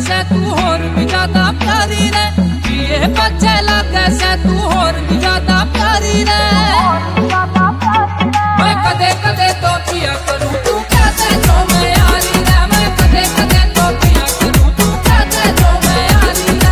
से तू होर भी ज्यादा प्यारी रे, पिए पछे लागे से तू होर भी ज्यादा प्यारी रे। मैं कदे कदे तो पिया करूं तू कहते तो मैं यारी रे, मैं कदे कदे तो पिया करूं तू कहते तो मैं यारी रे।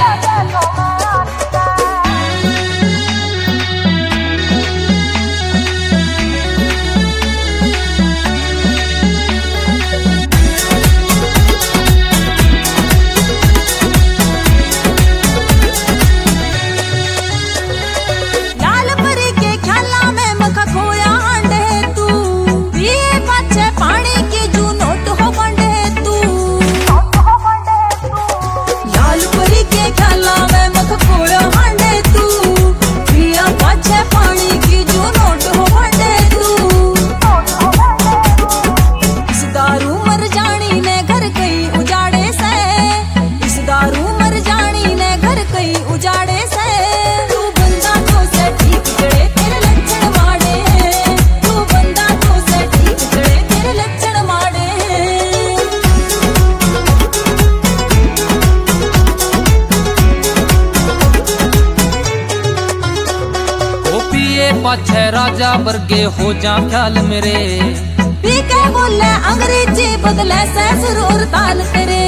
पाछे राजा वर्गे हो जा ख्याल मेरे, पी के बोले अंग्रेजी बदले से सुरूर ताल तेरे।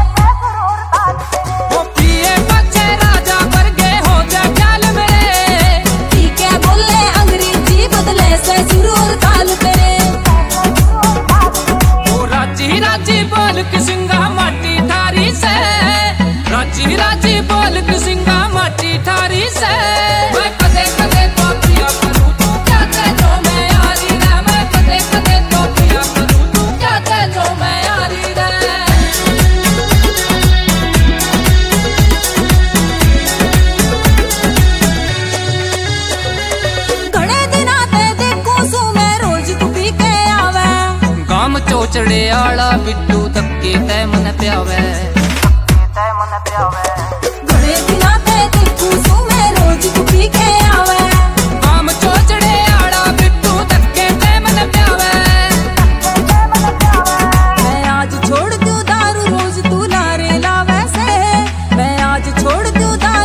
वो पिए पाछे राजा वर्गे हो जा ख्याल मेरे, पी के बोले अंग्रेजी बदले से सुरूर ताल तेरे। वो राजी राजी बोल किसिंगा माटी थारी से, राजी राजी बोल किसिंगा माटी थारी से। मैं कदे कदे तो पिया करूं तू कहते तो मैं यारी रे, मैं कदे कदे तो पिया करूं तू कहते तो मैं यारी रे। घणे दिना ते देखूं सू मैं रोज तू पी के आवे, गाम चोचड़े आला बिट्टू धक्के ते मन प्यावे। घणे दिना ते देखूं सू मैं रोज तू पी के आवे, गाम चोचड़े आला बिट्टू धक्के ते मन प्यावे। मैं आज छोड़ दूं दारू रोज तू लारे लावे से, मैं आज छोड़ दूं दारू